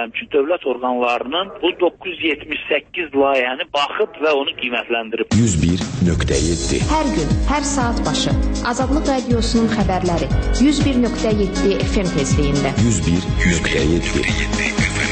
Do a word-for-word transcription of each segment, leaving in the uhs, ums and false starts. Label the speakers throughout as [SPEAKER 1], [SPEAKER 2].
[SPEAKER 1] edirəm ki, dövlət orqanlarının bu doqquz yüz yetmiş səkkiz layihəni baxıb və onu qiymətləndirib.
[SPEAKER 2] yüz bir nöqtə yeddi
[SPEAKER 3] Hər gün, hər saat başı Azadlıq Radiosunun xəbərləri yüz bir nöqtə yeddi F M tezliyində.
[SPEAKER 2] yüz bir nöqtə yeddi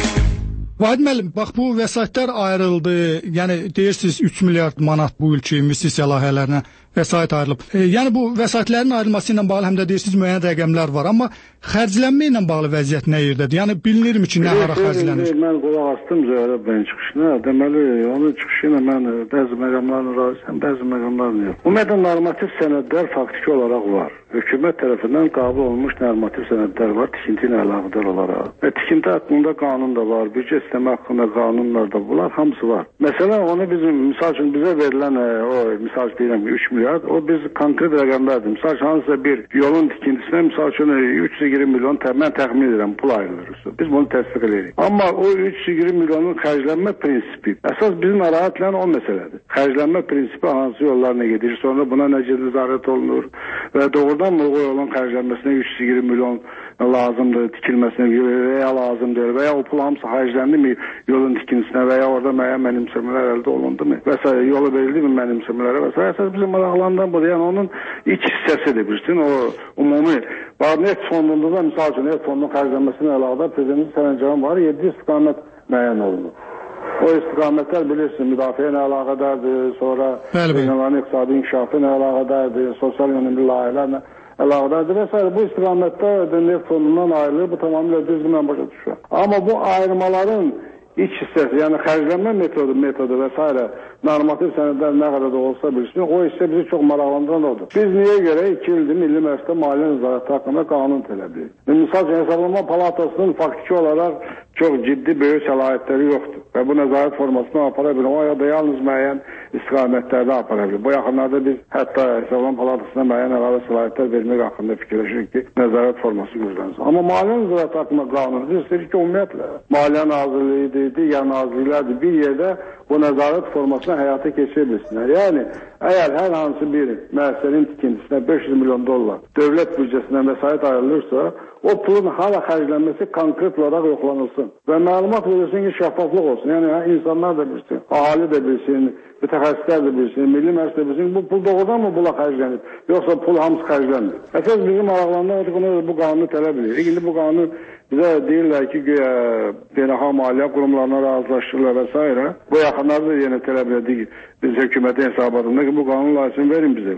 [SPEAKER 4] Vahid müəllim, bax bu vəsaitlər ayrıldı. Yəni deyirsiniz üç milyard manat bu ilki investisiya layihələrinə vəsait ayrılıb. E, yəni bu vəsaitlərin ayrılması ilə bağlı həm də deyirsiniz müəyyən rəqəmlər var, amma xərclənmə ilə bağlı vəziyyət nə yerdədir? Yəni bilinirmi ki, nə hara xərclənir?
[SPEAKER 5] Mən qulaq asdım Zöhrə bəyin çıxışına. Deməli, onun çıxışı ilə mən bəzi məqamlarla razıyam, bəzi məqamlarla yox. Ümumiyyətlə normativ sənədlər faktiki olaraq var. Hökumət tərəfindən qəbul olunmuş normativ sənədlər var, tikinti ilə əlaqədar olaraq. Və tikinti haqqında qanun da var, büdcə sistemi haqqında qanunlar da bunlar hamısı var. Məsələn, onu bizim misal üçün bizə verilən o misal deyirəm üç milyard, o biz konkret rəqəmlərdir. Misal üçün hansısa bir yolun tikintisinə misal üçün üç yüz iyirmi milyon mən təxmin edirəm pul ayrılır. Biz bunu təsdiq edirik. Amma o üç yüz iyirmi milyonun xərclənmə prinsipi əsas bizim narahat edən o məsələdir. Xərclənmə prinsipi hansı yollarına gedir, sonra buna necə nəzarət olunur və doğrudan mı o yolun xərclənməsinə üç yüz iyirmi milyon lazımdır, tikilməsinə və ya lazımdır və ya o pul hamısı xərcləndi mi yolun tikintisinə və ya orada müəyyən mənimsəmələr əldə olundu mu və s. yolu verildi mi mənimsəmələrə və s. Əsas bizim maraqlandan budur. Yəni onun iç hissəsidir bilsin, o ümumi. Neft fondunda da misal üçün neft fondunun xərclənməsinə əlaqədar prezidentin sərəncamı var, yeddi istiqamət müəyyən olunur. O istiqamətlər bilirsiniz, müdafiə ilə əlaqədardır, sonra dünyanın iqtisadi inkişafı ilə əlaqədardır, sosial yönümlü layihələrlə əlaqədardır və s. Bu istiqamətdə neft fondundan ayrılır, bu tamamilə düzdür, mən başa düşürəm. Amma bu ayrılmaların iç hissəsi, yəni xərclənmə metodu, metodu və s. normativ sənədlər nə qədər də olsa bilsin, o hissə bizi çox maraqlandıran odur. Biz niyə görə iki ildir Milli Məclisdə maliyyə nəzarəti haqqında qanun tələb edirik? Misal üçün, Hesablama Palatasının faktiki olaraq çox ciddi böyük səlahiyyətləri yoxdur və bu nəzarət formasını apara bilir. O ya da yalnız müəyyən istiqamətlərdə apara bilir. Bu yaxınlarda biz hətta Hesablama Palatasına müəyyən əlavə səlahiyyətlər vermək haqqında fikirləşirik ki, nəzarət forması güclənsin. Amma maliyyə nəzarəti haqqında qanun biz istəyirik ki, ümumiyyətlə Maliyyə Nazirliyidir, digər nazirliklərdir, bir yerdə bu nəzarət formasına həyata keçirilsinlər. Yəni, əgər hər hansı bir müəssisənin tikintisinə beş yüz milyon dollar dövlət büdcəsindən vəsait ayrılırsa, o pulun hala xərclənməsi konkret olaraq yoxlanılsın. Və məlumat verilsin ki, şəffaflıq olsun. Yəni, insanlar da bilsin, ahali də bilsin, mütəxəssislər də bilsin, Milli Məclis də bilsin, bu pul doğrudan mı bula xərclənib? Yoxsa pul hamısı xərclənmir. Əsas bizim maraqlandan bu qanunu tələb edir. İndi bu qanun bizə deyirlər ki, beynəlxalq maliyyə qurumlarına razılaşdırırlar və s. Bu yaxınlarda da yenə tələb edik biz hökumətin hesabatında ki, bu qanun layihəsini verin bizə.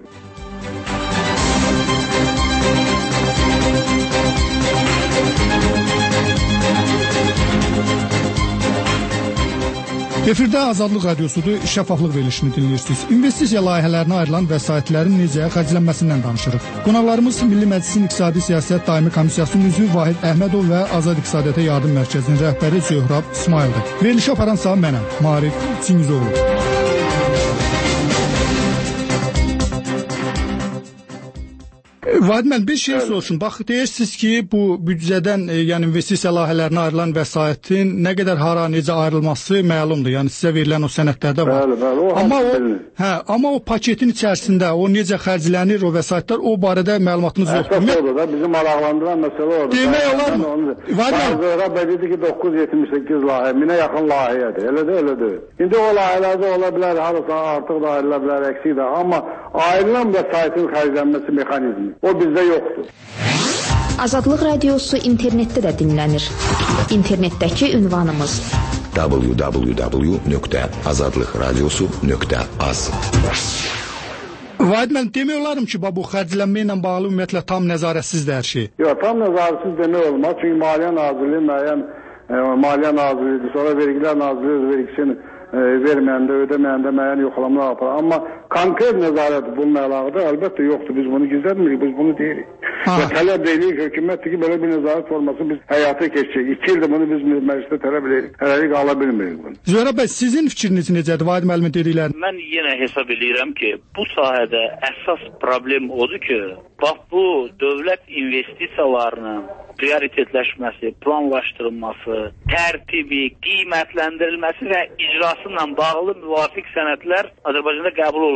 [SPEAKER 4] Efirdə Azadlıq Radiosudur, şəffaflıq verilişini dinləyirsiniz. İnvestisiya layihələrinə ayrılan vəsaitlərin necə xərclənməsindən danışırıq. Qonaqlarımız Milli Məclisin İqtisadi Siyasət Daimi Komissiyasının üzvü Vahid Əhmədov və Azad İqtisadiyyata Yardım Mərkəzinin rəhbəri Zöhrab İsmayıldır. Verilişi aparan sağ mənəm, Maarif Çingizoğlu. Vahid müəllim, bir şey soruşun. Bax, deyirsiniz ki, bu büdcədən, e, yəni investisiya layihələrinə ayrılan vəsaitin nə qədər hara, necə ayrılması məlumdur. Yəni sizə verilən o sənədlərdə var.
[SPEAKER 5] Bəli, bəli, o
[SPEAKER 4] amma o,
[SPEAKER 5] bilinir.
[SPEAKER 4] hə, amma o paketin içərisində o necə xərclənir, o vəsaitlər, o barədə məlumatınız yoxdur.
[SPEAKER 5] Əsas odur da, bizi maraqlandıran məsələ odur.
[SPEAKER 4] Demək olar mı?
[SPEAKER 5] Vahid müəllim dedi ki, doqquz yüz yetmiş səkkiz layihə, minə yaxın layihədir. Elə də, elə də. İndi o layihələrdə ola bilər, harasa artıq da ayrıla bilər, əksik də. Amma ayrılan vəsaitin xərclənməsi mexanizmi o bizdə yoxdur.
[SPEAKER 3] Azadlıq Radiosu internetdə də dinlənir. İnternetdəki ünvanımız
[SPEAKER 2] w w w nöqtə azadlıqradiosu nöqtə az.
[SPEAKER 4] Vahid müəllim, demək olarım ki, bu xərclənmə ilə bağlı ümumiyyətlə tam nəzarətsizdir hər şey.
[SPEAKER 5] Yox, tam nəzarətsiz demək olmaz. Çünki Maliyyə Nazirliyi müəyyən e, Maliyyə Nazirliyidir, sonra Vergilər Nazirliyi vergisini e, verməyəndə, ödəməyəndə müəyyən yoxlamalar aparır. Amma konkret nəzarət bununla əlaqədar əlbəttə yoxdur. Biz bunu gizlətmirik, biz bunu deyirik. Ha. Və tələb edirik hökumətdir ki, belə bir nəzarət forması biz həyata keçəcək. İki ildir bunu biz məclisdə tələb edirik. Hələlik ala bilmirik bunu.
[SPEAKER 4] Zöhrə bəy, sizin fikriniz necədir Vahid müəllimin dediklərini?
[SPEAKER 1] Mən yenə hesab edirəm ki, bu sahədə əsas problem odur ki, bax bu dövlət investisiyalarının prioritetləşməsi, planlaşdırılması, tərtibi, qiymətləndirilməsi və icrası ilə bağlı müvafiq sənədlər Azərbaycanda qəbul olunmayıb.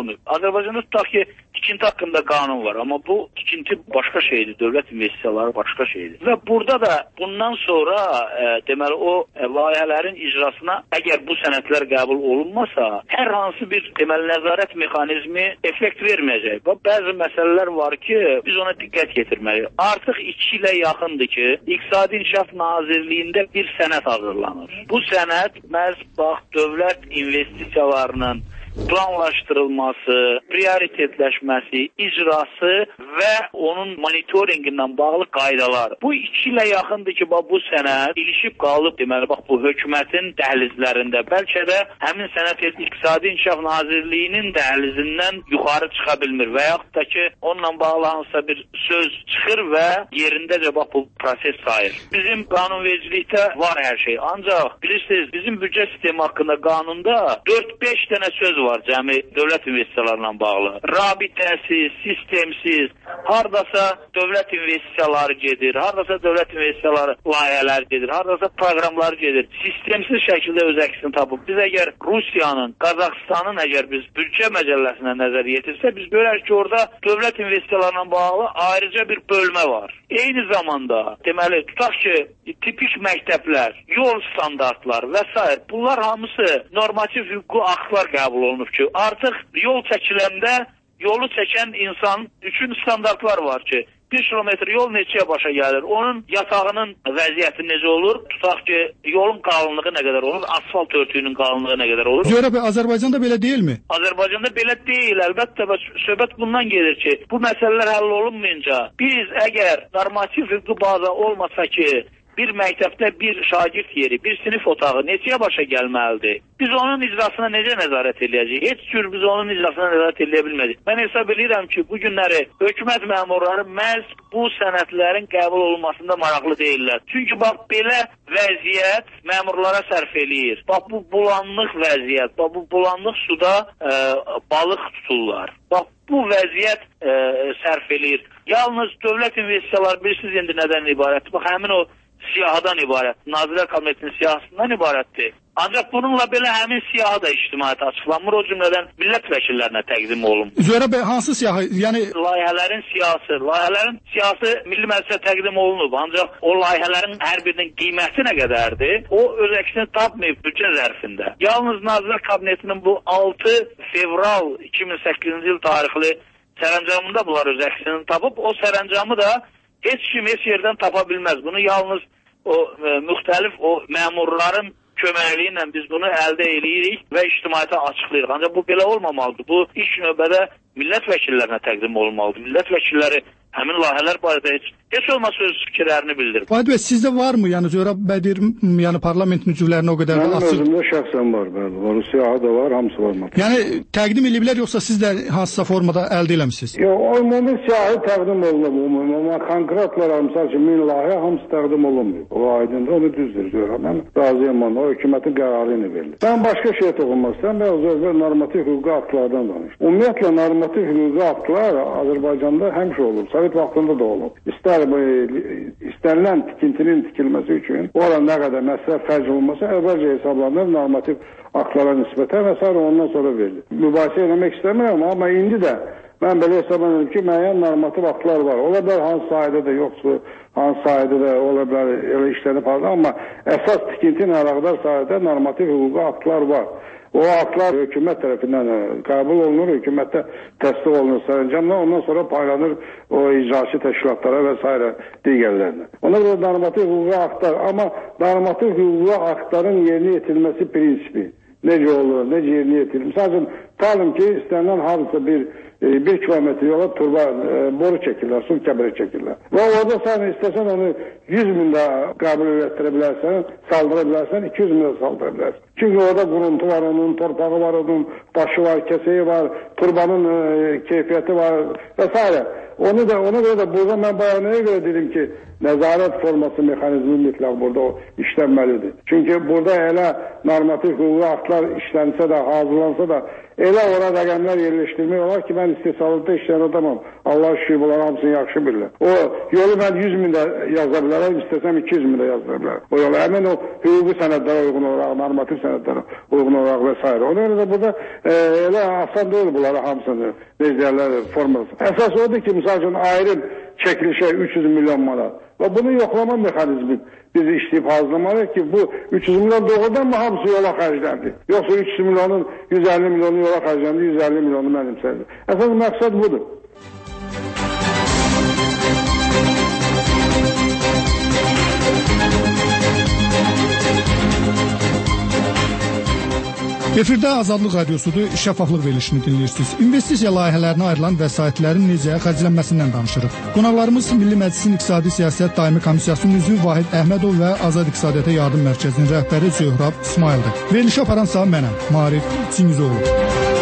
[SPEAKER 1] olmuyor. Azərbaycanda tutaq ki, tikinti haqqında qanun var, amma bu tikinti başqa şeydir, dövlət investisiyaları başqa şeydir. Və burada da bundan sonra e, deməli o e, layihələrin icrasına əgər bu sənədlər qəbul olunmasa, hər hansı bir deməli nəzarət mexanizmi effekt verməyəcək. Və bəzi məsələlər var ki, biz ona diqqət yetirməliyik. Artıq iki ilə yaxındır ki, İqtisadi İnkişaf Nazirliyində bir sənəd hazırlanır. Bu sənəd məhz bax dövlət investisiyalarının planlaşdırılması, prioritetləşməsi, icrası və onun monitoringindən bağlı qaydalar. Bu iki ilə yaxındır ki, bax, bu sənəd ilişib qalıb, deməli, bax, bu hökumətin dəhlizlərində. Bəlkə də həmin sənəd İqtisadi İnkişaf Nazirliyinin dəhlizindən yuxarı çıxa bilmir və yaxud da ki, onunla bağlı hansısa bir söz çıxır və yerindəcə bax, bu proses sayır. Bizim qanunvericilikdə var hər şey. Ancaq, bilirsiniz, bizim büdcə sistemi haqqında qanunda dörd beş dənə söz var. var cəmi dövlət investisiyalarla bağlı. Rabitəsiz, sistemsiz, hardasa dövlət investisiyaları gedir, hardasa dövlət investisiyaları layihələri gedir, hardasa proqramları gedir. Sistemsiz şəkildə öz əksini tapıb. Biz əgər Rusiyanın, Qazaxıstanın əgər biz büdcə məcəlləsinə nəzər yetirsə, biz görək ki, orada dövlət investisiyalarla bağlı ayrıca bir bölmə var. Eyni zamanda, deməli, tutaq ki, tipik məktəblər, yol standartlar və s. bunlar hamısı normativ hüquqi aktlar qəbul olunub ki, artıq yol çəkiləndə yolu çəkən insan üçün standartlar var ki, bir kilometr yol neçəyə başa gəlir, onun yatağının vəziyyəti necə olur, tutaq ki, yolun qalınlığı nə qədər olur, asfalt örtüyünün qalınlığı nə qədər olur.
[SPEAKER 4] Zöhrə bəy, Azərbaycanda belə deyilmi?
[SPEAKER 1] Azərbaycanda belə deyil, əlbəttə, söhbət bundan gedir ki, bu məsələlər həll olunmayınca, biz əgər normativ hüquqi baza olmasa ki, bir məktəbdə bir şagird yeri, bir sinif otağı neçəyə başa gəlməlidir? Biz onun icrasına necə nəzarət edəcəyik? Heç cür biz onun icrasına nəzarət edə bilmədik. Mən hesab edirəm ki, bu günləri hökumət məmurları məhz bu sənədlərin qəbul olunmasında maraqlı deyirlər. Çünki bax, belə vəziyyət məmurlara sərf eləyir. Bax, bu bulanlıq vəziyyət, bax, bu bulanlıq suda e, balıq tuturlar. Bax, bu vəziyyət e, sərf eləyir. Yalnız dövlət investisiyaları bilirsiniz indi nədən ibarətdir? Bax, həmin o siyahadan ibarət, Nazirlər Kabinetinin siyahısından ibarətdir. Ancaq bununla belə həmin siyahı da ictimaiyyətə açıqlanmır, o cümlədən millət vəkillərinə təqdim olunur.
[SPEAKER 4] Zöhrə bəy, hansı siyahı? Yəni
[SPEAKER 1] layihələrin siyahısı, layihələrin siyahısı Milli Məclisə təqdim olunub, ancaq o layihələrin hər birinin qiyməti nə qədərdir? O öz əksini tapmayıb büdcə zərfində. Yalnız Nazirlər Kabinetinin bu altı fevral iki min səkkizinci il tarixli sərəncamında bunlar öz əksini tapıb, o sərəncamı da heç kim heç yerdən tapa bilməz. Bunu yalnız o e, müxtəlif o məmurların köməkliyi ilə biz bunu əldə edirik və ictimaiyyətə açıqlayırıq. Ancaq bu belə olmamalıdır. Bu ilk növbədə millət vəkillərinə təqdim olunmalıdır. Millət vəkilləri həmin layihələr barədə heç, heç olmasa öz fikirlərini bildirir.
[SPEAKER 4] Vahid bəy, sizdə varmı? Yəni Zöhrə bəy deyir, yəni parlament üzvlərinə o qədər
[SPEAKER 5] Mənim
[SPEAKER 4] açıq.
[SPEAKER 5] Mənim özümdə şəxsən var, bəli. Var, siyahı da var, hamısı var.
[SPEAKER 4] Yəni təqdim ediblər, yoxsa siz də hansısa formada əldə eləmisiniz?
[SPEAKER 5] Yox, ümumi siyahı təqdim olunub, ümumi. Amma konkretlər, misal üçün, min layihə hamısı təqdim olunmuyor. O aydındır, onu düzdür Zöhrə. Mən razıyam onunla, o hökumətin qərarı ilə verilir. Ben başqa şey toxunmaq istəyirəm, biraz Zöhrə normativ hüquqi aktlardan danış. Ümumiyyətlə, normativ hüquqi aktlar Azərbaycanda həmişə olur. Sovet vaxtında da olub. İstər istənilən tikintinin tikilməsi üçün ora nə qədər məsələ xərc olunması əvvəlcə hesablanır normativ aktlara nisbətən və sonra ondan sonra verilir. Mübahisə eləmək istəmirəm, amma indi də mən belə hesablanıyorum ki, müəyyən normativ aktlar var. Ola bilər hansı sahədə də yoxdur, hansı sahədə də ola bilər elə işlənib halda, amma əsas tikinti ilə əlaqədar sahədə normativ hüquqi aktlar var. O aktlar hökumət tərəfindən qəbul olunur, hökumətdə təsdiq olunur sərəncamla, ondan sonra paylanır o icraçı təşkilatlara və s. digərlərinə. Ona görə normativ hüquqi aktlar, amma normativ hüquqi aktların yerinə yetirilməsi prinsipi necə olur, necə yerinə yetirilir. Məsələn, talım ki, istənilən hadisa bir bir kilometr yola turba e, boru çəkirlər, su kəbəri çəkirlər. Və orada sən istəsən onu yüz min də qəbul etdirə bilərsən, saldıra bilərsən, iki yüz min də saldıra bilərsən. Çünki orada quruntu var, onun torpağı var, onun başı var, kəsəyi var, turbanın e, keyfiyyəti var və s. Onu da, ona görə də burada mən bayanaya görə dedim ki, nəzarət forması mexanizmi mütləq burada işlənməlidir. Çünki burada elə normativ hüquqi aktlar işlənsə də, hazırlansa da elə ora rəqəmlər yerləşdirmək olar ki, mən istehsalatda işləyən adamam. Allah şükür, bunlar hamısını yaxşı bilirlər. O yolu mən yüz min də yaza bilərəm, istəsəm iki yüz min də yaza bilərəm. O yolu həmin o hüquqi sənədlərə uyğun olaraq, normativ sənədlərə uyğun olaraq və s. Ona görə də burada e, elə asan deyil bunları hamısını necələr forması. Əsas odur ki, misal üçün ayrım çəkilişə üç yüz milyon manat. Və bunu yoxlama mexanizmi biz işləyib hazırlamalıyıq ki, bu üç yüz milyon doğrudan mı hamısı yola xərcləndi? Yoxsa üç yüz milyonun yüz əlli milyonu yola xərcləndi, yüz əlli milyonu mənimsədi. Əsas məqsəd budur.
[SPEAKER 4] Efirdə Azadlıq Radiosudur, şəffaflıq verilişini dinləyirsiniz. İnvestisiya layihələrinə ayrılan vəsaitlərin necə xərclənməsindən danışırıq. Qonaqlarımız Milli Məclisin İqtisadi Siyasət Daimi Komissiyasının üzvü Vahid Əhmədov və Azad İqtisadiyyata Yardım Mərkəzinin rəhbəri Zöhrab İsmayıldır. Verilişi aparansa mənəm, Marif Çingizoğlu.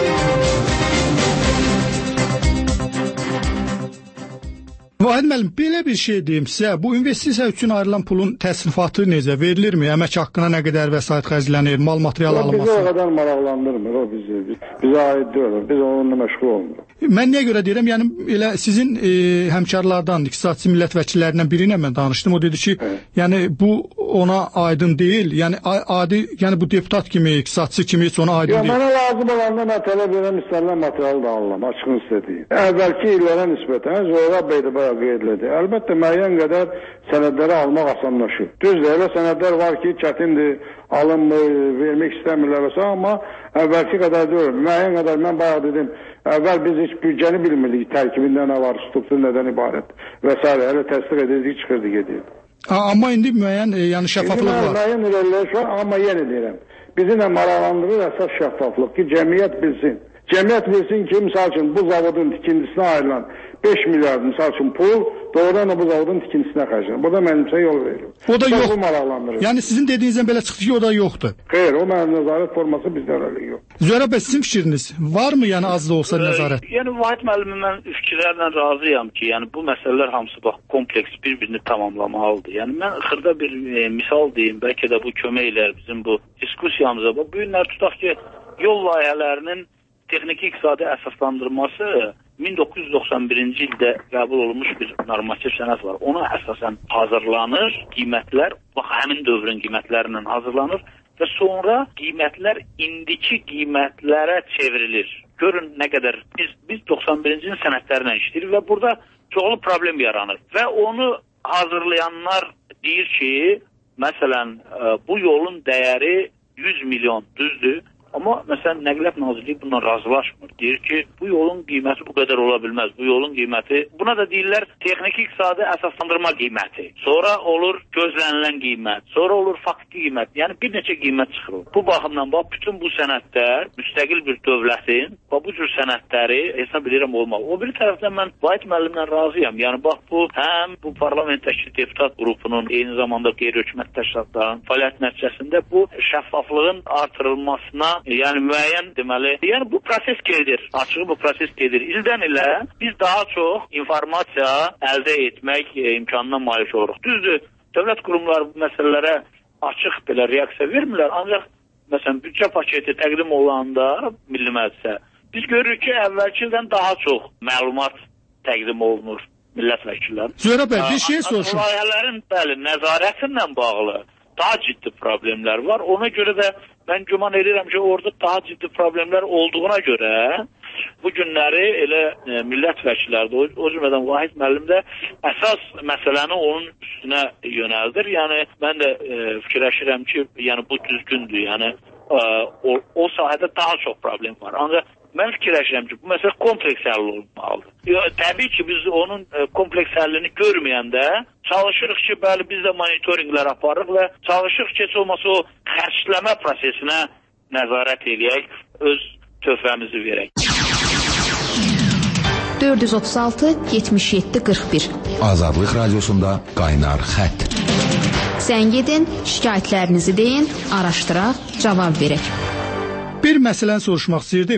[SPEAKER 4] Vahid müəllim, belə bir şey deyim sizə, bu investisiya üçün ayrılan pulun təsrifatı necə, verilirmi? Əmək haqqına nə qədər vəsait xərclənir, mal material alınması?
[SPEAKER 5] Bizi o qədər maraqlandırmır, o bizi, biz, bizə aid deyil, biz onunla məşğul olmuruq.
[SPEAKER 4] Mən niyə görə deyirəm, yəni elə sizin e, həmkarlardan, iqtisadçı millət vəkillərindən biri ilə mən danışdım, o dedi ki, evet. Yəni bu ona aydın deyil, yəni adi, yəni bu deputat kimi, iqtisadçı kimi heç ona aydın
[SPEAKER 5] ya,
[SPEAKER 4] deyil.
[SPEAKER 5] Mənə lazım olanda mən tələb edirəm, istənilən materialı da alıram, açığın istədiyim. Əvvəlki illərə nisbətən Zöhrab bəy də bayağı qeyd elədi. Əlbəttə müəyyən qədər sənədləri almaq asanlaşır. Düzdür, elə sənədlər var ki, çətindir, alınmır, vermək istəmirlər və s. Amma əvvəlki qədər deyil. Müəyyən qədər mən bayağı dedim, əvvəl biz heç büdcəni bilmirdik, tərkibində nə var, struktur nədən ibarət və s. Hələ təsdiq edirdik, çıxırdı gedirdi.
[SPEAKER 4] Amma indi müəyyən, e, yəni şəffaflıq var.
[SPEAKER 5] İndi müəyyən irəliləyiş var, amma yenə deyirəm. Bizi nə maraqlandırır əsas şəffaflıq ki, cəmiyyət bilsin. Cəmiyyət bilsin ki, misal üçün bu zavodun tikintisinə ayrılan beş milyard misal üçün pul doğrudan da bu zavodun tikintisinə xərclənir. Burada mənimsə yol verir.
[SPEAKER 4] O da yox. Yəni sizin dediyinizdən belə çıxdı ki, o da yoxdur.
[SPEAKER 5] Xeyr, o mənim nəzarət forması bizdə öyle yox.
[SPEAKER 4] Zöhrab bəy, sizin fikriniz varmı, yəni az da olsa nəzarət?
[SPEAKER 1] Yəni Vahid müəllimin mən fikirlərlə razıyam ki, yəni bu məsələlər hamısı bax kompleks bir-birini tamamlamalıdır. Yəni mən xırda bir e, misal deyim, bəlkə də bu kömək elər bizim bu diskusiyamıza. Bu günlər tutaq ki, yol layihələrinin texniki iqtisadi əsaslandırması min doqquz yüz doxsan birinci ildə qəbul olunmuş bir normativ sənəd var. Ona əsasən hazırlanır, qiymətlər bax həmin dövrün qiymətlərindən hazırlanır və sonra qiymətlər indiki qiymətlərə çevrilir. Görün nə qədər biz biz doxsan birinci ilin sənədlərindən işləyirik və burada çoxlu problem yaranır və onu hazırlayanlar deyir ki, məsələn bu yolun dəyəri yüz milyon düzdür. Amma məsələn Nəqliyyat Nazirliyi bununla razılaşmır. Deyir ki, bu yolun qiyməti bu qədər ola bilməz. Bu yolun qiyməti, buna da deyirlər texniki iqtisadi əsaslandırma qiyməti. Sonra olur gözlənilən qiymət, sonra olur faktiki qiymət. Yəni bir neçə qiymət çıxır. Bu baxımdan bax bütün bu sənədlər müstəqil bir dövlətin və bu cür sənədləri hesab edirəm olmalı. O bir tərəfdən mən Vahid müəllimlə razıyam. Yəni bax bu həm bu parlamentdəki deputat qrupunun, eyni zamanda qeyri-hökumət təşkilatlarının fəaliyyət nəticəsində bu şəffaflığın artırılmasına, yəni müəyyən deməli, yəni bu proses gedir, açığı bu proses gedir. İldən ilə biz daha çox informasiya əldə etmək e, imkanına malik oluruq. Düzdür, dövlət qurumları bu məsələlərə açıq belə reaksiya vermirlər, ancaq məsələn büdcə paketi təqdim olanda Milli Məclisə biz görürük ki, əvvəlki ildən daha çox məlumat təqdim olunur millət vəkilləri.
[SPEAKER 4] Zöhrab bəy, bir şey soruşum.
[SPEAKER 1] Layihələrin bəli nəzarətinlə bağlı daha ciddi problemlər var. Ona görə də mən güman edirəm ki, orada daha ciddi problemlər olduğuna görə bu günləri elə e, millət vəkilləri də, o, o cümlədən Vahid müəllim də əsas məsələni onun üstünə yönəldir. Yəni mən də e, fikirləşirəm ki, yəni bu düzgündür. Yəni e, o, o sahədə daha çox problem var. Ancaq mən fikirləşirəm ki, bu məsələ kompleks həll olmalıdır. Təbii ki, biz onun e, kompleks həllini görməyəndə çalışırıq ki, bəli biz də monitorinqlər aparırıq və çalışırıq ki, heç olmasa o xərcləmə prosesinə nəzarət eləyək, öz töhfəmizi verək.
[SPEAKER 3] dörd yüz otuz altı yetmiş yeddi qırx bir
[SPEAKER 2] Azadlıq Radiosunda qaynar xətt.
[SPEAKER 3] Zəng edin, şikayətlərinizi deyin, araşdıraq, cavab verək.
[SPEAKER 4] Bir məsələni soruşmaq istəyirdim.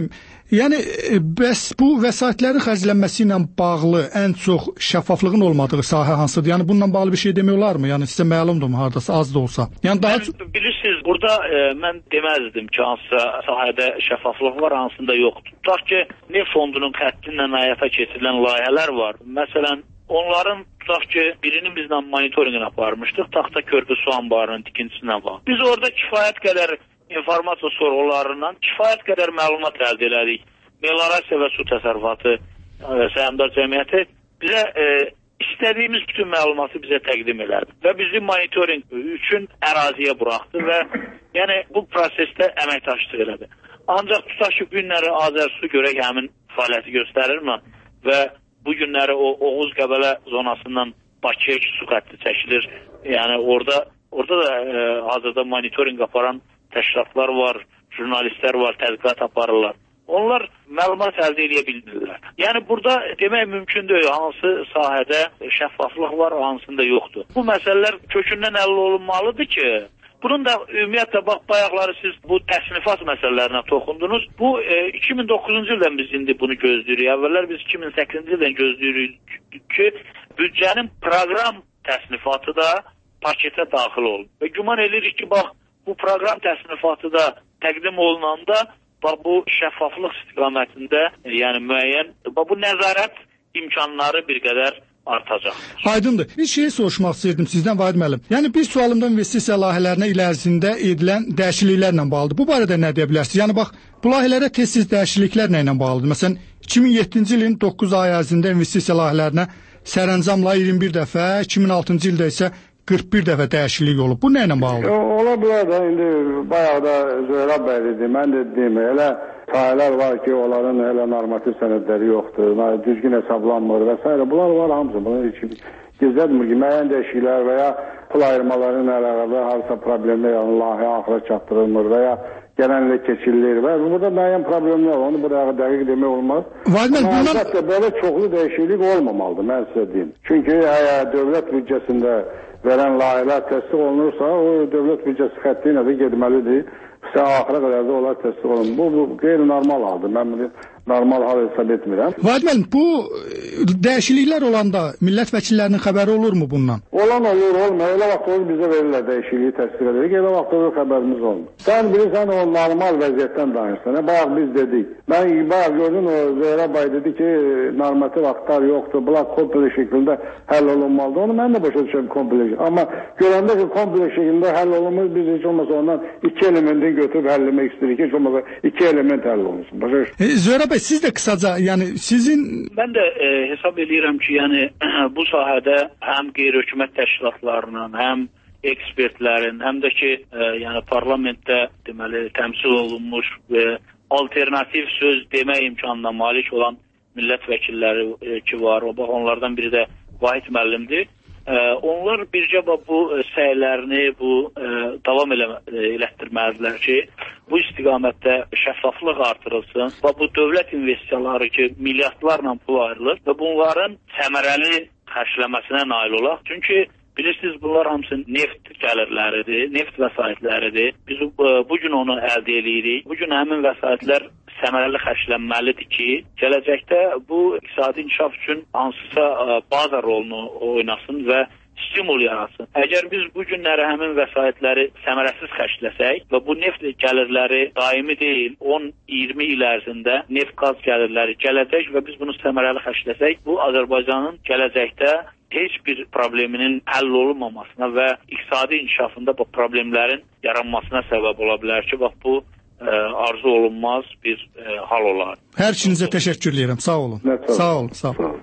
[SPEAKER 4] Yəni bəs bu vəsaitlərin xərclənməsi ilə bağlı ən çox şəffaflığın olmadığı sahə hansıdır? Yəni bununla bağlı bir şey demək olarmı? Yəni sizə məlumdurmu hardasa az da olsa? Yəni daha
[SPEAKER 1] çox bilirsiniz, burada e, mən deməzdim ki, hansısa sahədə şəffaflıq var, hansında yoxdur. Tutaq ki, neft fondunun xətti ilə həyata keçirilən layihələr var. Məsələn, onların tutaq ki, birini bizlə monitorinqini aparmışdıq, Taxta Körpü su anbarının tikintisindən var. Biz orada kifayət qədər informasiya sorğularından kifayət qədər məlumat əldə elədik. Meliorasiya və su təsərrüfatı səhmdar cəmiyyəti bizə e, istədiyimiz bütün məlumatı bizə təqdim elədi və bizi monitorinq üçün əraziyə buraxdı və yəni bu prosesdə əməkdaşlıq elədi. Ancaq tutaq ki, günləri Azərsu görək həmin fəaliyyəti göstərirmi və bu günləri o Oğuz Qəbələ zonasından Bakıya su xətti çəkilir. Yəni orada orada da e, hazırda monitorinq aparan təşkilatlar var, jurnalistlər var, tədqiqat aparırlar. Onlar məlumat əldə edə bilmirlər. Yəni burada demək mümkün deyil, hansı sahədə şəffaflıq var, hansında yoxdur. Bu məsələlər kökündən həll olunmalıdır ki, bunun da ümumiyyətlə bax bayaqları siz bu təsnifat məsələlərinə toxundunuz. Bu e, iki min doqquzuncu ildən biz indi bunu gözləyirik. Əvvəllər biz iki min səkkizinci ildən gözləyirik ki, büdcənin proqram təsnifatı da paketə daxil olun. Və güman edirik ki, bax bu proqram təsnifatı da təqdim olunanda bax bu şəffaflıq istiqamətində yəni müəyyən bax bu nəzarət imkanları bir qədər artacaq.
[SPEAKER 4] Aydındır. Bir şey soruşmaq istəyirdim sizdən Vahid müəllim. Yəni bir sualımda investisiya layihələrinə il ərzində edilən dəyişikliklərlə bağlıdır. Bu barədə nə deyə bilərsiniz? Yəni bax bu layihələrə tez-tez dəyişikliklər nə ilə bağlıdır? Məsələn iki min yeddinci ilin doqquz ay ərzində investisiya layihələrinə sərəncamla iyirmi bir dəfə, iki min altıncı ildə isə qırx bir dəfə dəyişiklik olub. Bu nə ilə bağlıdır?
[SPEAKER 5] Ola bilər də, indi bayağı da Zöhrab bəy dedi, mən də dedim, elə sahələr var ki, onların elə normativ sənədləri yoxdur, düzgün hesablanmır və s. Bunlar var hamısı, bunlar heç gizlətmir ki, müəyyən dəyişikliklər və ya pul ayırmaların əlaqədə harsa problemlər, yəni layihə axıra çatdırılmır və ya genəlliklə keçirilir və burada müəyyən problemlər var, onu buraya dəqiq demək olmaz.
[SPEAKER 4] Amma
[SPEAKER 5] əlbəttə belə çoxlu dəyişiklik olmamalıdır, mən sizə deyim. Çünki əgər dövlət büdcəsində verən layihələr təsdiq olunursa, o dövlət büdcəsi xətti ilə də getməlidir. Sən axıra qədər də onlar təsdiq olunur. Bu, bu qeyri-normal haldır. Mən bunu normal hal hesab etmirəm.
[SPEAKER 4] Vahid müəllim, bu dəyişikliklər olanda millət vəkillərinin xəbəri olurmu bundan?
[SPEAKER 5] Olan olur, olmur. Elə vaxt olur bizə verirlər dəyişikliyi təsdiq edirik. Elə vaxt olur xəbərimiz olmur. Sən bilirsən o normal vəziyyətdən danışsan. Bayaq biz dedik. Mən bayaq gördüm o Zöhrab bəy dedi ki, normativ aktlar yoxdur. Bunlar kompleks şəklində həll olunmalıdır. Onu mən də başa düşürəm kompleks. Amma görəndə ki, kompleks şəklində həll olunmur, biz heç olmasa ondan iki elementin götürüb həll etmək istəyirik. Heç olmasa iki element həll olunsun. Başa düşürəm.
[SPEAKER 4] E, Zöhrab bəy, siz də qısaca, yəni sizin...
[SPEAKER 1] Mən də e, hesab edirəm ki, yəni bu sahədə həm qeyri-hökumət təşkilatlarının, həm ekspertlərin, həm də ki, e, yəni parlamentdə deməli təmsil olunmuş və alternativ söz demək imkanına malik olan millət vəkilləri e, ki var. O bax onlardan biri də Vahid müəllimdir. E, onlar bircə bu səylərini bu e, davam elə, elətdirməlidirlər ki, bu istiqamətdə şəffaflıq artırılsın və bu dövlət investisiyaları ki, milyardlarla pul ayrılır və bunların səmərəli xərcləməsinə nail olaq. Çünki bilirsiniz, bunlar hamısı neft gəlirləridir, neft vəsaitləridir. Biz bu gün onu əldə edirik. Bu gün həmin vəsaitlər səmərəli xərclənməlidir ki, gələcəkdə bu iqtisadi inkişaf üçün hansısa baza rolunu oynasın və stimul yaratsın. Əgər biz bu günləri həmin vəsaitləri səmərəsiz xərcləsək və bu neft gəlirləri daimi deyil, on iyirmi il ərzində neft qaz gəlirləri gələcək və biz bunu səmərəli xərcləsək, bu Azərbaycanın gələcəkdə heç bir probleminin həll olunmamasına və iqtisadi inkişafında bu problemlərin yaranmasına səbəb ola bilər ki, bax bu ə, arzu olunmaz bir ə, hal olar.
[SPEAKER 4] Hər ikinizə təşəkkür edirəm. Sağ olun. Sağ olun. Sağ olun.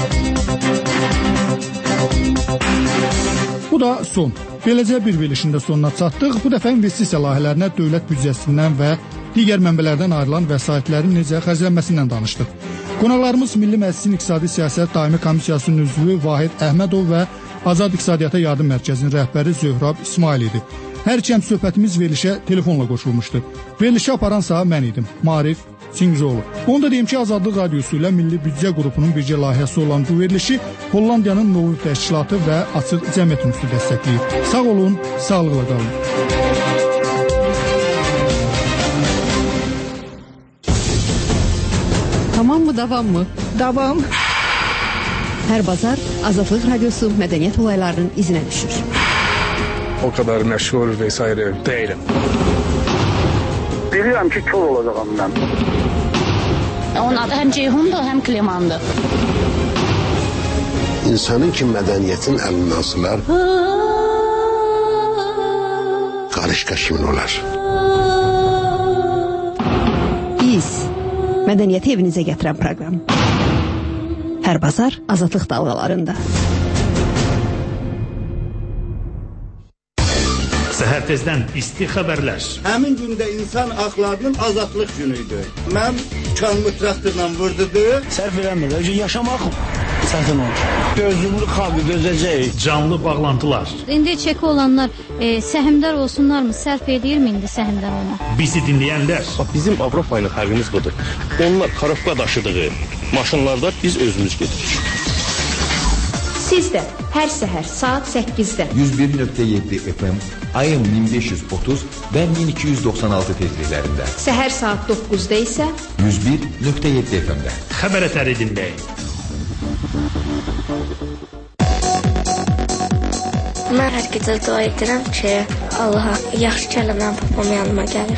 [SPEAKER 4] Bu da son. Beləcə bir verilişində sonuna çatdıq. Bu dəfə investisiya layihələrinə dövlət büdcəsindən və digər mənbələrdən ayrılan vəsaitlərin necə xərclənməsindən danışdıq. Qonaqlarımız Milli Məclisin İqtisadi Siyasət Daimi Komissiyasının üzvü Vahid Əhmədov və Azad İqtisadiyyata Yardım Mərkəzinin rəhbəri Zöhrab İsmail idi. Hər iki söhbətimiz verilişə telefonla qoşulmuşdu. Verilişi aparansa mən idim, Marif Çingizoğlu. Onu da deyim ki, Azadlıq Radiosu ilə Milli Büdcə qrupunun bircə layihəsi olan bu verilişi Hollandiyanın Novur Təşkilatı və Açıq Cəmiyyət Institutu dəstəkləyir. Sağ olun, sağlıqla qalın.
[SPEAKER 6] mı, davam mı?
[SPEAKER 4] Davam.
[SPEAKER 6] Hər bazar Azadlıq Radiosu mədəniyyət olaylarının izinə düşür.
[SPEAKER 7] O kadar məşhur vesaire değilim.
[SPEAKER 5] Bilirəm ki, kör olacağam mən.
[SPEAKER 8] Onun adı həm Ceyhundur, həm Klemandır.
[SPEAKER 9] İnsanın ki, mədəniyyətin əlindən asılar, qarışqa kimin olar?
[SPEAKER 6] Biz, mədəniyyəti evinizə gətirən proqram. Hər bazar Azadlıq dalğalarında.
[SPEAKER 10] Səhər tezdən isti xəbərlər.
[SPEAKER 11] Həmin gündə insan haqlarının azadlıq günüydü. Mən kanımı traktorla vurdudu.
[SPEAKER 12] Sərf eləmir, yaşamaq çətin olur. Gözümlü xalqı dözəcək.
[SPEAKER 10] Canlı bağlantılar.
[SPEAKER 13] İndi çeki olanlar e, səhmdar olsunlarmı? Sərf edirmi indi səhmdar olmaq?
[SPEAKER 10] Bizi dinləyənlər.
[SPEAKER 14] Bizim Avropa ilə fərqimiz budur. Onlar karofka daşıdığı maşınlarda biz özümüz gedirik.
[SPEAKER 3] Siz də hər səhər saat səkkizdə
[SPEAKER 2] yüz bir nöqtə yeddi F M, A M min beş yüz otuz və min iki yüz doxsan altı tezliklərində.
[SPEAKER 3] Səhər saat doqquzda isə
[SPEAKER 2] yüz bir nöqtə yeddi F M-də.
[SPEAKER 10] Xəbər ətəri dinləyin.
[SPEAKER 15] Mən hər gecə dua edirəm ki, Allaha yaxşı kəlmələr papam yanıma gəlir.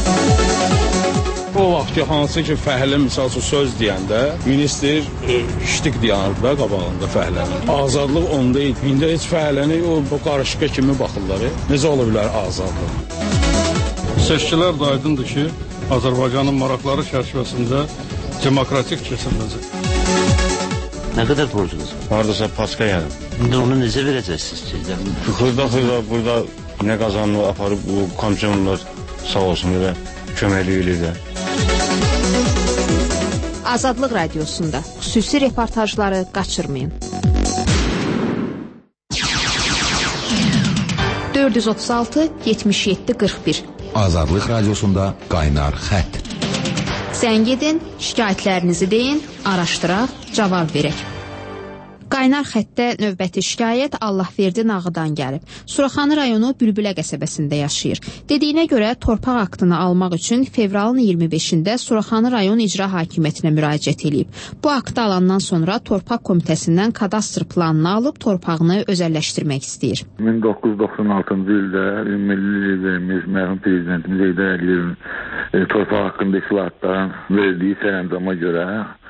[SPEAKER 7] O vaxt ki, hansı ki, fəhlə misal söz deyəndə, minister ştik deyənir də qabağında fəhlənin. Azadlıq onda idi. İndi heç fəhləni o qarışqa kimi baxırlar. Necə ola bilər azadlıq? Seçkilər də aydındır ki, Azərbaycanın maraqları çərçivəsində demokratik keçiriləcək.
[SPEAKER 16] Nə qədər borcunuz var?
[SPEAKER 14] Haradasa paska yarım.
[SPEAKER 16] İndi onu necə verəcəksiniz ki?
[SPEAKER 14] Xırda-xırda burada nə qazanını aparıb bu komşumlar sağ olsun və köməklik edirlər.
[SPEAKER 3] Azadlıq Radiosunda xüsusi reportajları qaçırmayın. dörd yüz otuz altı yetmiş yeddi qırx bir
[SPEAKER 2] Azadlıq Radiosunda qaynar xətt.
[SPEAKER 3] Zəng edin, şikayətlərinizi deyin, araşdıraq, cavab verək. Qaynar xəttdə növbəti şikayət Allahverdi Nağıdan gəlib. Suraxanı rayonu Bülbülə qəsəbəsində yaşayır. Dediyinə görə torpaq aktını almaq üçün fevralın iyirmi beşində Suraxanı rayon icra hakimiyyətinə müraciət edib. Bu aktı alandan sonra torpaq komitəsindən kadastr planını alıb torpağını özəlləşdirmək istəyir.
[SPEAKER 5] min doqquz yüz doxsan altıncı ildə milli liderimiz, mərhum prezidentimiz Heydər Əliyevin e, torpaq haqqında islahatların verdiyi sərəncama görə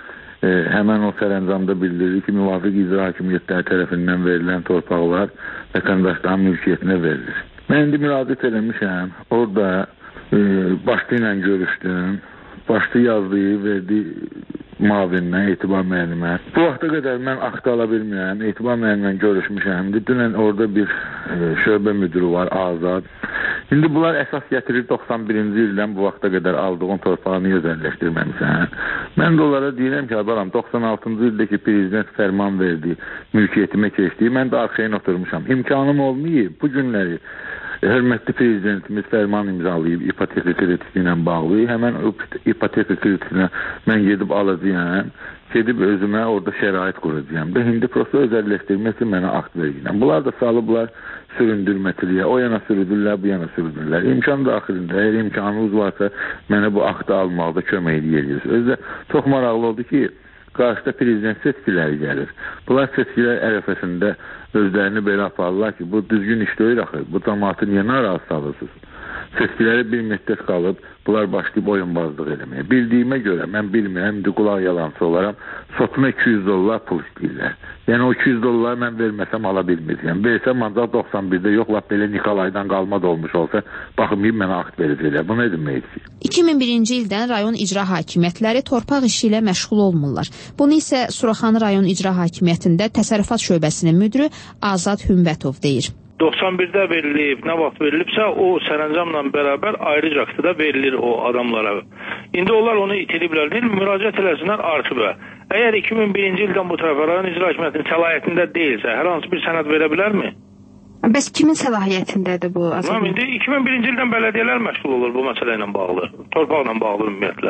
[SPEAKER 5] E, həmən o sərəncamda bildirir ki, müvafiq icra hakimiyyətləri tərəfindən verilən torpaqlar vətəndaşların mülkiyyətinə verilir. Mən indi müraciət eləmişəm, orada e, başlı ilə görüşdüm, başlı yazdığı, verdiyi mavindən, Etibar müəllimə. Bu vaxta qədər mən aktı ala bilmirəm, Etibar müəllimlə görüşmüşəm. Dünən orada bir e, şöbə müdürü var, Azad. İndi bunlar əsas gətirir doxsan birinci ildən bu vaxta qədər aldığın torpağı niyə özəlləşdirməmişsən? Mən də onlara deyirəm ki, balam, doxsan altıncı ildəki prezident fərman verdi, mülkiyyətimə keçdi, mən də arxayın oturmuşam. İmkanım olmayıb, bu günləri hörmətli prezidentimiz fərman imzalayıb ipoteka kredisi ilə bağlı. Həmən o ipoteka kredisinə mən gedib alacağım, gedib özümə orada şərait quracağım. Da indi prosta özəlləşdirmək üçün mənə akt verəcəm. Bunlar da salıblar süründürmətiliyə, o yana sürüdürlər, bu yana sürüdürlər. İmkan daxilində, əgər imkanınız varsa mənə bu aktı almaqda kömək edirsiniz. Özdə çox maraqlı oldu ki, qarşıda prezident seçkiləri gəlir. Bunlar seçkilər ərəfəsində özlərini belə aparırlar ki, bu düzgün iş deyil axı, bu cəmaatı niyə narazı salırsınız? Seçkiləri bir müddət qalıb, bunlar başlayıb oyunbazlıq eləməyə. Bildiyimə görə, mən bilmirəm, indi qulaq yalançı olaram, sotuna iki yüz dollar pul istəyirlər. Yəni o iki yüz dolları mən verməsəm ala bilməyəcəm. Versəm ancaq doxsan birdə yox, lap belə Nikolaydan qalma da olmuş olsa, baxmayıb mənə akt verəcəklər. Bu nə demək ki?
[SPEAKER 3] iki min birinci ildən rayon icra hakimiyyətləri torpaq işi ilə məşğul olmurlar. Bunu isə Suraxanı rayon icra hakimiyyətində təsərrüfat şöbəsinin müdürü Azad Hümbətov deyir.
[SPEAKER 17] doxsan birdə verilib, nə vaxt verilibsə o sərəncamla bərabər ayrıca aktda verilir o adamlara. İndi onlar onu itiriblər deyil, müraciət eləsinlər arxivə. Əgər iki min birinci ildən bu tərəfə rayon icra hakimiyyətinin səlahiyyətində deyilsə, hər hansı bir sənəd verə bilərmi?
[SPEAKER 18] Bəs kimin səlahiyyətindədir bu?
[SPEAKER 17] Tamam, indi iki min birinci ildən bələdiyyələr məşğul olur bu məsələ ilə bağlı, torpaqla bağlı ümumiyyətlə.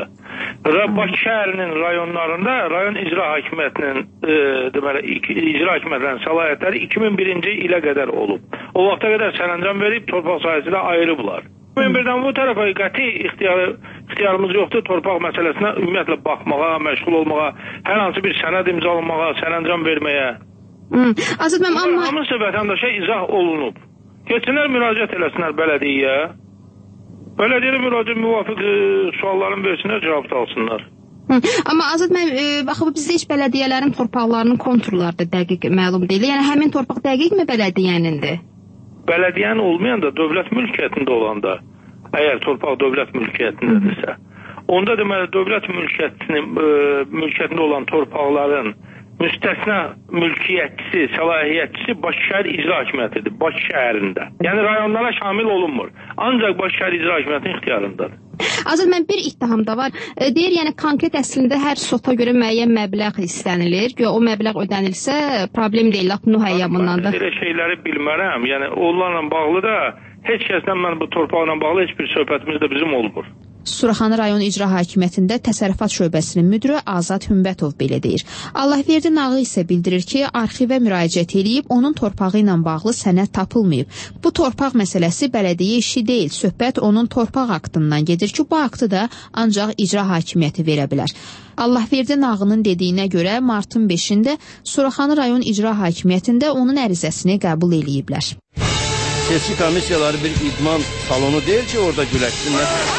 [SPEAKER 17] Bakı şəhərinin rayonlarında rayon icra hakimiyyətinin e, deməli, icra hakimiyyətlərinin səlahiyyətləri iki min birinci ilə qədər olub. O vaxta qədər sərəncam verib torpaq sahəsilə ayırıblar. iki min birdən bu tərəfə qəti ixtiyarı ixtiyarımız yoxdur. Torpaq məsələsinə ümumiyyətlə baxmağa, məşğul olmağa, hər hansı bir sənəd imzalamağa, sərəncam verməyə.
[SPEAKER 3] Hmm. Azad müəllim, amma
[SPEAKER 17] hamısı vətəndaşa izah olunub. Keçsinlər müraciət eləsinlər bələdiyyəyə. Bələdiyyəyə müraciət müvafiq e, sualların versinlər, cavab da alsınlar.
[SPEAKER 3] Hı. Amma Azad müəllim, e, baxıb bizdə heç bələdiyyələrin torpaqlarının konturları da dəqiq məlum deyil. Yəni həmin torpaq dəqiqmi bələdiyyənindir?
[SPEAKER 17] Bələdiyyənin olmayan da dövlət mülkiyyətində olanda, əgər torpaq dövlət mülkiyyətindədirsə, onda deməli dövlət mülkiyyətinin e, mülkiyyətində olan torpaqların müstəsna mülkiyyətçisi, səlahiyyətçisi Bakı şəhər icra hakimiyyətidir, Bakı şəhərində. Yəni rayonlara şamil olunmur. Ancaq Bakı şəhər icra hakimiyyətinin ixtiyarındadır.
[SPEAKER 3] Azad mən bir ittiham da var. E, deyir, yəni konkret əslində hər sota görə müəyyən məbləğ istənilir. O məbləğ ödənilsə problem deyil, lap mühəyyən bundan da.
[SPEAKER 17] Belə şeyləri bilmərəm. Yəni onlarla bağlı da heç kəsdən mən bu torpaqla bağlı heç bir söhbətimiz də bizim olmur.
[SPEAKER 3] Suraxanı rayon icra hakimiyyətində təsərrüfat şöbəsinin müdiri Azad Hümbətov belə deyir. Allahverdi Nağı isə bildirir ki, arxivə müraciət edib onun torpağı ilə bağlı sənəd tapılmayıb. Bu torpaq məsələsi bələdiyyə işi deyil, söhbət onun torpaq aktından gedir ki, bu aktı da ancaq icra hakimiyyəti verə bilər. Allahverdi Nağının dediyinə görə martın beşində Suraxanı rayon icra hakimiyyətində onun ərizəsini qəbul eləyiblər.
[SPEAKER 19] Seçki komissiyaları bir idman salonu deyil ki, orada güləşsinlər.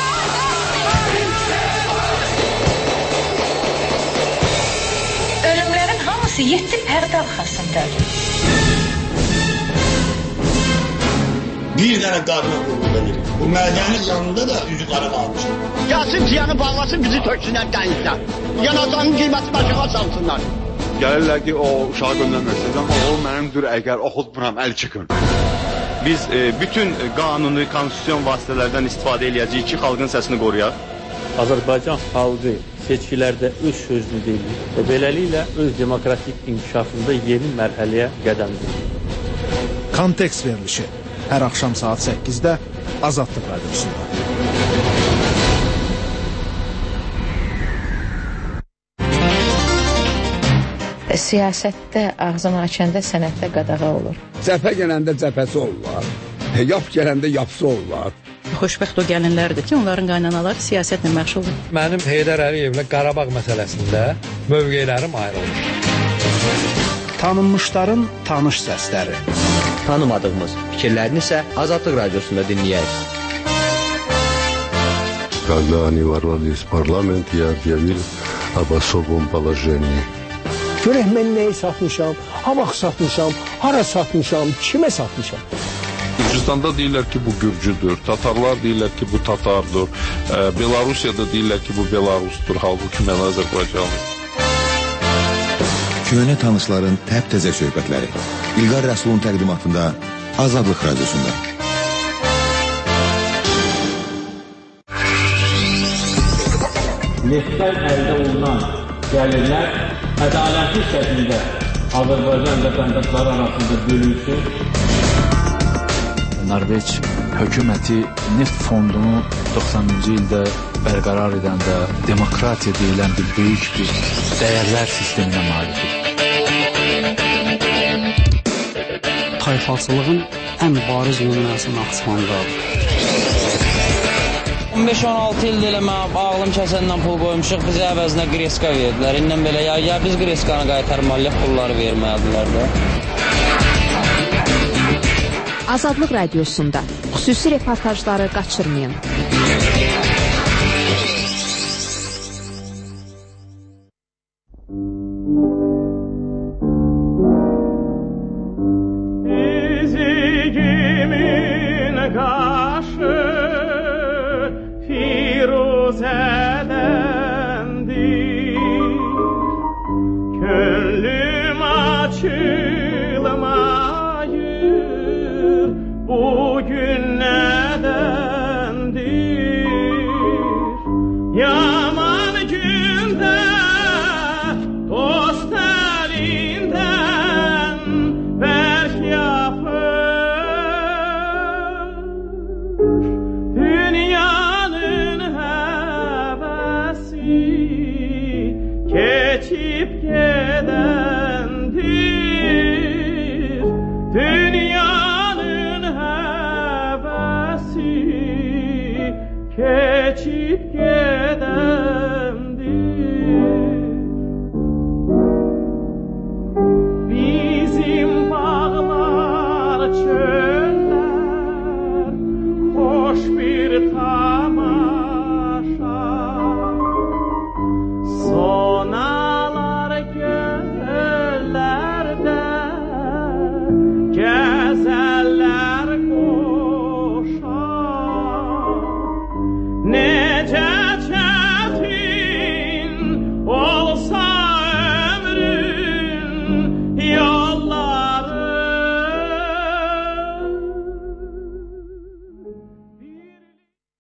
[SPEAKER 20] Yedi pərdə arxasındadır.
[SPEAKER 21] Bir dənə qadına qurulur. Bu mədənin yanında da üzü qara qalmış.
[SPEAKER 22] Gəlsin tiyanı bağlasın, bizi töksünlər dənizdən. Yanacağın qiyməti başına salsınlar.
[SPEAKER 23] Gəlirlər ki, o uşağı göndərməksiniz, amma o mənimdir, əgər oxutmuram, əl çıxın. Biz e, bütün qanuni, konstitusyon vasitələrdən istifadə eləyəcəyik ki, xalqın səsini qoruyaq.
[SPEAKER 24] Azərbaycan xalqı seçkilərdə öz sözünü deyir və beləliklə öz demokratik inkişafında yeni mərhələyə qədəm qoyur.
[SPEAKER 25] Kontekst verilişi hər axşam saat səkkizdə Azadlıq Radiosunda.
[SPEAKER 20] Siyasətdə ağzını açanda sənətdə qadağa olur.
[SPEAKER 26] Cəbhə gələndə cəbhəsi olurlar, yap gələndə yapsı olurlar.
[SPEAKER 20] Xoşbəxt o gəlinlərdir ki, onların qaynanaları siyasətlə məşğuldur.
[SPEAKER 27] Mənim Heydər Əliyevlə Qarabağ məsələsində mövqelərim ayrılır.
[SPEAKER 25] Tanınmışların tanış səsləri.
[SPEAKER 28] Tanımadığımız fikirlərini isə Azadlıq Radiosunda dinləyək.
[SPEAKER 9] Когда они ворвались в парламент, я объявил об особом положении.
[SPEAKER 12] Görək mən nəyi satmışam, ha vaxt satmışam, hara satmışam, kimə satmışam.
[SPEAKER 7] Gürcüstanda deyirlər ki, bu Gürcüdür, Tatarlar deyirlər ki, bu Tatardır, e, Belarusiyada deyirlər ki, bu Belarusdur, halbuki mən Azərbaycanlıyım.
[SPEAKER 2] Köhnə tanışların təp-təzə söhbətləri İlqar Rəsulun təqdimatında Azadlıq Radiosunda.
[SPEAKER 29] Neftdən əldə olunan gəlirlər ədalətli şəkildə Azərbaycan vətəndaşları arasında bölünsün.
[SPEAKER 30] Norveç hökuməti neft fondunu doxsanıncı ildə bərqərar edəndə demokratiya deyilən bir böyük bir dəyərlər sisteminə malikdir.
[SPEAKER 31] Tayfalçılığın ən bariz nümunəsi Naxçıvandadır.
[SPEAKER 32] on beş on altı ildir elə mən ağlım kəsəndən pul qoymuşuq, bizə əvəzinə qreska verdilər. İndən belə ya, ya biz qreskanı qaytarmalıyıq, pulları verməlilər də.
[SPEAKER 3] Azadlıq Radiosunda xüsusi reportajları qaçırmayın.
[SPEAKER 33] Keçip
[SPEAKER 1] Sultan